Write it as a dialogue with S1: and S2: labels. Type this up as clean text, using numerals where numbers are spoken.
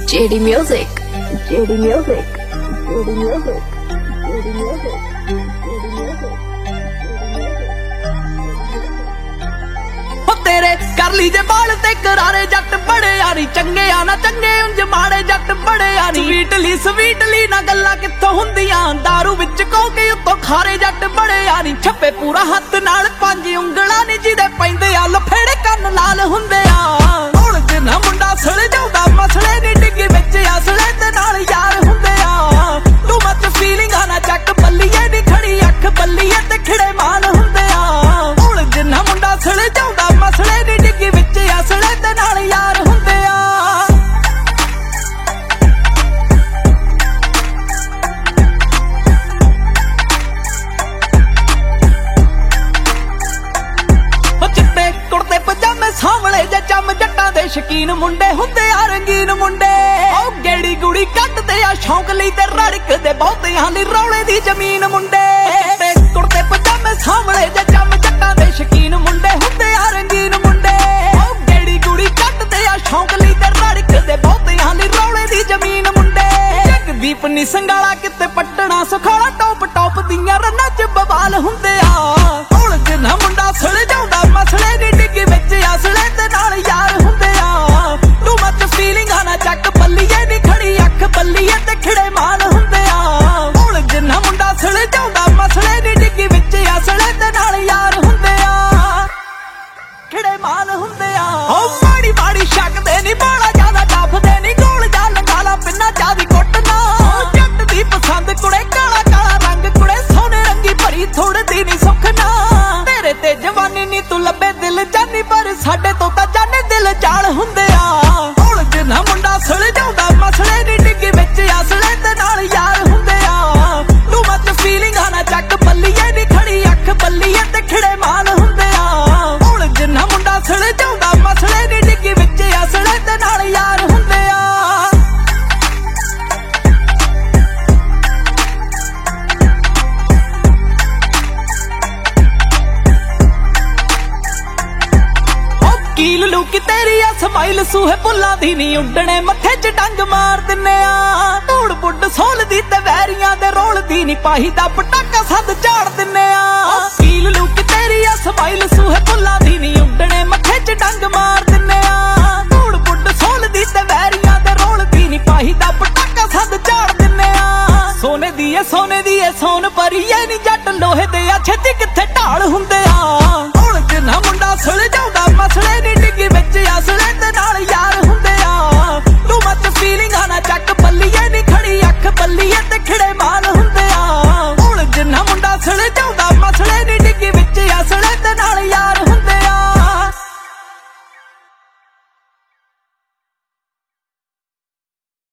S1: JD Music, JD Music, JD Music, JD Music, JD Music.
S2: तेरे कर लीजे बाल ते करारे जट बड़े यानी चंगे आना चंगे उंज माड़े जट बड़े यानी स्वीटली ना गल्ला कित्थों हुंदियां दारू विच कोके उत्तों खारे जट बड़े यानी छप्पे पूरा हत्थ नाल पंज उंगलां नी जिदे पैंदे आ लफेड़े कन्न लाल हुंदे आ हुण जिन्ना मुंडा सड़ जाउंदा मसले नी डिग्गी विच असले ते नाल यार हुंदे आ तू मत फीलिंग आना चक बल्लीए नी खड़ी अख बल्लीए ते खिड़े मान हुंदे आ हुण जिन्ना मुंडा सड़ जाउंदा मसले नी डिग्गी विच असले ते नाल यार हुंदे आ चिट्टे कुर्ते पजामे सावले जे चम जट्टां दे शकीन मुंडे हुंदे आ रंगीन मुंडे ओ गेड़ी गुड़ी कटदे आ शौक लई ते रड़कदे बहुतियां ली रौले दी जमीन मुंडे चिट्टे कुर्ते पजामे सावले जे चम जट्टां दे शकीन मुंडे हुंदे आ रंगीन मुंडे ओ गेड़ी गुड़ी कटदे आ शौक लई ते रड़कदे बहुतियां ली रौले दी जमीन मुंडे जगदीप नी संगाला किते पट्टना सुखाला टॉप टॉप दियां रन्नां च बवाल हुंदे आ हुण जिन्ना मुंडा सड़ जाउंदा मसले नी डिग्गी विच असले ते नाल यार हुंदे आ तू मत फीलिंग आना चक बल्लीए नी खड़ी अख बल्लीए ते खिड़े मान हुंदे आ हुण जिन्ना मुंडा सड़ जाउंदा मसले नी डिग्गी विच असले ते नाल यार हुंदे आ खिड़े मान हुंदे आ ओ माड़ी माड़ी शक दे नी बाला ज्यादा डफदे नी गोल जा लंगाला पिन्ना चादी कुੱਟना जट दी पसंद कुड़े काला काला रंग कुड़े सोने रंगी भरी थोड़ दी नी सुखना तेरे ते जवानी नी तू लब्बे दिल जानी पर साडे तो तां जाने दिल चाल हुंदे आ हुण जिन्ना मुंडा सड़ जाउंदा मसले नी डिग्गी विच असले ते नाल यार हुंदे आ तू मत फीलिंग आना चक बल्लीए नी खड़ी अख बल्लीए ते खिड़े मान हुंदे आ हुण जिन्ना मुंडा सड़ जाउंदा मसले नी डिग्गी विच असले ते नाल यार हुंदे आ कील लूकी तेरी आ स्माइल सूहे पुल्लां दी नी उड्डणे मत्थे च डंग मार दिन्ने आ धूड़ बुड्ड सोल दी ते वैरियां दे रोल दी नी पाही दा पटाका सद झाड़ दिन्ने आ कील लूकी तेरी आ स्माइल सूहे पुल्लां दी नी